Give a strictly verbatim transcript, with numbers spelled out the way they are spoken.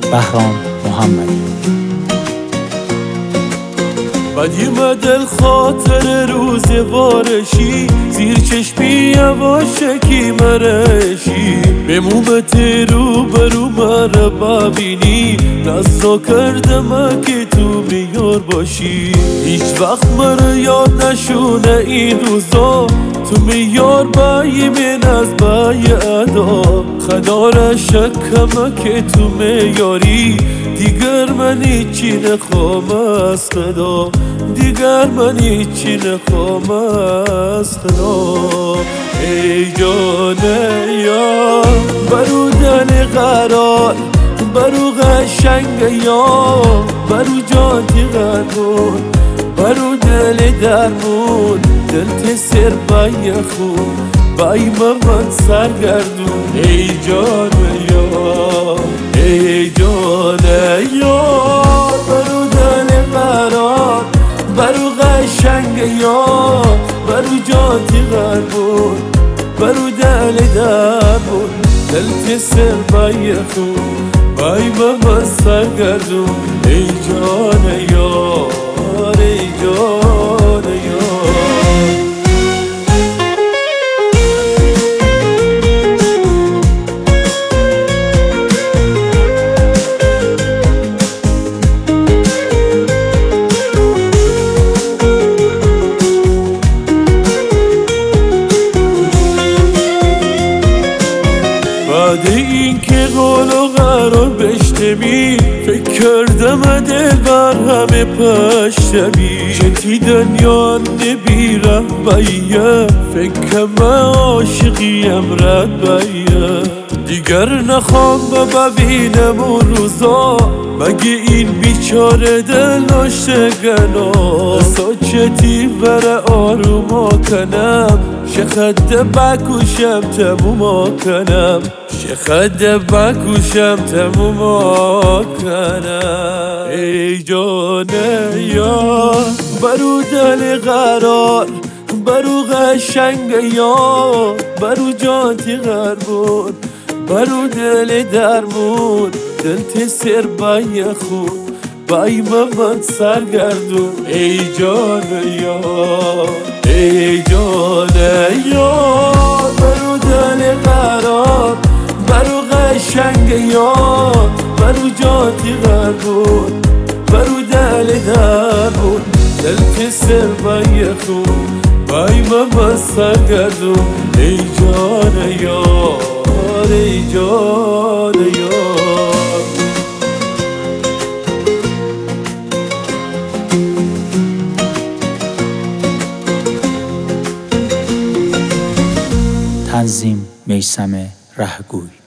بهرام محمدی. بدیم دل خاطر روز وارشی، زیر چشمی یواشکی مرشی، به مومت رو برو مره ببینی، نزا کردم که تو میار باشی. هیچ وقت مره یاد نشونه این روزا، تو میار بایی من از بایی ادا. خدار شکم که تو میاری، دیگر من هیچی نخوام از خدا، دیگر من هیچی نخوام از خدا. ای جان یار برو دل قرار، برو قشنگ یار، برو جانتی قربون، برو دل درمون، دل تسر بای خون بای من سرگردون. ای جان یار ای جان یار برو دل قرار، برو قشنگ یار، برو جانتی قربون، برو دل درمون، دل تسر بای خون بای من سرگردون. ای جان یار ای جان یار. بعد این که قول و قرار بشنوی، فکر کردم دل بر همه پشتمی، جنتی دنیا نبیرم بایه، فکر من عاشقیم رد بایه. دیگر نخوام ببینم اون روزا، مگه این بیچاره دل ناشتگنا، ساچتی بره آروما کنم، شخد بکوشم تموما کنم، شخد بکوشم تموما کنم. ای جان یار برو دل قرار، برو قشنگ یار، برو جانتی قربون، برو دل درمون، دل تسر بای خون بای من سرگردون. ای جان یار ای جان یار برو دل قرار، برو قشنگ یار، برو جانتی قربون، برو دل درمون، دل تسر بای خون بای من سرگردون. ای جان یار ای جان یار. تنظیم میثم رهگوی.